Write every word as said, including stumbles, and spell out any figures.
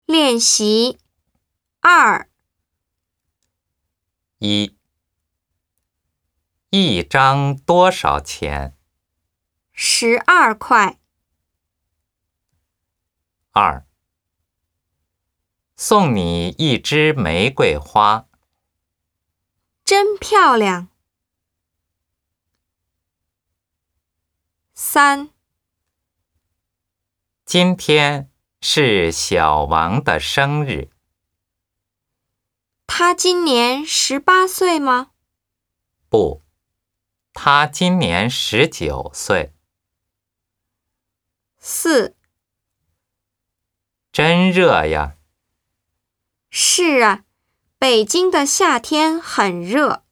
练习二。 一，一张多少钱？ 十二块。 二，送你一支玫瑰花。 真漂亮。三， 今天是小王的生日。 他今年十八岁吗？ 不，他今年十九岁。 四， 真热呀。 是啊，北京的夏天很热。